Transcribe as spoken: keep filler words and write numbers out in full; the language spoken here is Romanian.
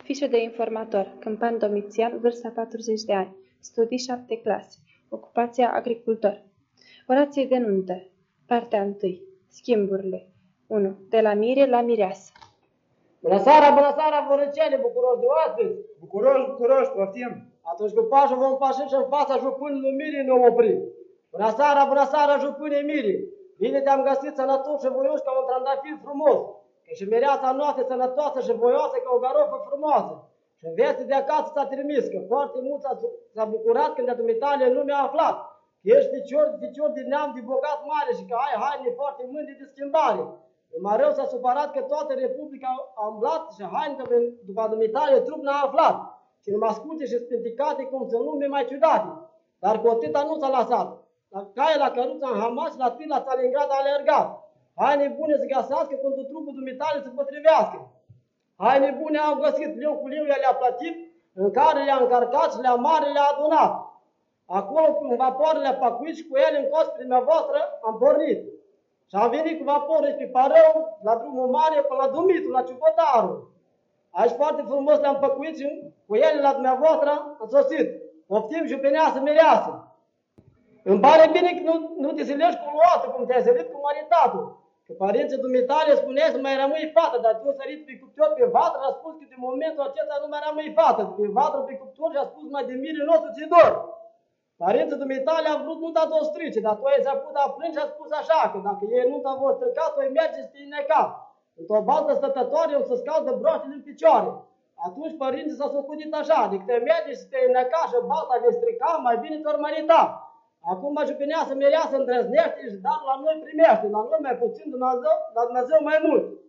Fișă de informator, Câmpan Domitian, vârsta patruzeci de ani, studii șapte clase, ocupația agricultor. Orație de nuntă, partea întâi, schimburile. unu. De la mire la mireasă. Bună seara, bună seara, vorăcele, bucuroși de oaspeți! Bucuroși, bucuroși, poftim! Atunci cu pașul vom pași și în fața jupânului Mirii ne-om opri. Bună seara, bună seara, jupâne Mirii! Bine te-am găsit sănătos și voioși ca un trandafir frumos, că și mireasa noastră sănătoasă și voioasă ca o garofă frumoasă. Și în vestii de acasă s-a trimis, că foarte mult s-a bucurat când de dumitale în lume a aflat, că ești ficior, ficior din neam de bogat mare și că ai haine foarte mândre de schimbare. Mai rău s-a supărat că toată Republica a umblat și haine după dumitale trup n-a aflat. Și numai scute și spinticate cum sunt lume mai ciudate. Dar cu atâta nu s-a lăsat. La caie, la căruța în Hamas, la tir, la Stalingrad a alergat. Haine bune să găsească pentru trupul dumitale să potrivească. Haine bune au găsit, leu cu leu le-a plătit, în care le-a încărcat și le-a mare le-a adunat. Acolo în vapoarele pacuit și cu ele în cos primea voastră am pornit. Și am venit cu vaporul pe Parău, la drumul mare, până la Dumitru, la Ciubotarul. Aici foarte frumos le-am păcuit și cu ele la dumneavoastră am sosit. Poftim jupeneasă, mireasă. Îmi pare bine că nu, nu te silești cu luată, cum te-ai sărit cu maritatul. Că părinții dumitale spuneai să mai rămâi fată, dar tu sărit pe cuptor pe vatră, a spus că de momentul acesta nu mai rămâi fată. Pe vatră, pe cuptor și a spus mai de mire nu o să ți dor. Părinții dumitale au vrut nu da-ți o strice, dar tu ai s-a a plâns și a spus așa, că dacă ei nu te-au vor strica, tu ai merge să te necat. Într-o baltă stătătoare o să scaldă broaștele în picioare. Atunci părinții s-au socotit așa, de că te merge și te neca și balta vei strica, mai bine te-or mărita. Acum jupeneasă, mireasă, îndrăznește și dar la noi primește, la noi mai puțin Dumnezeu, dar Dumnezeu mai mult.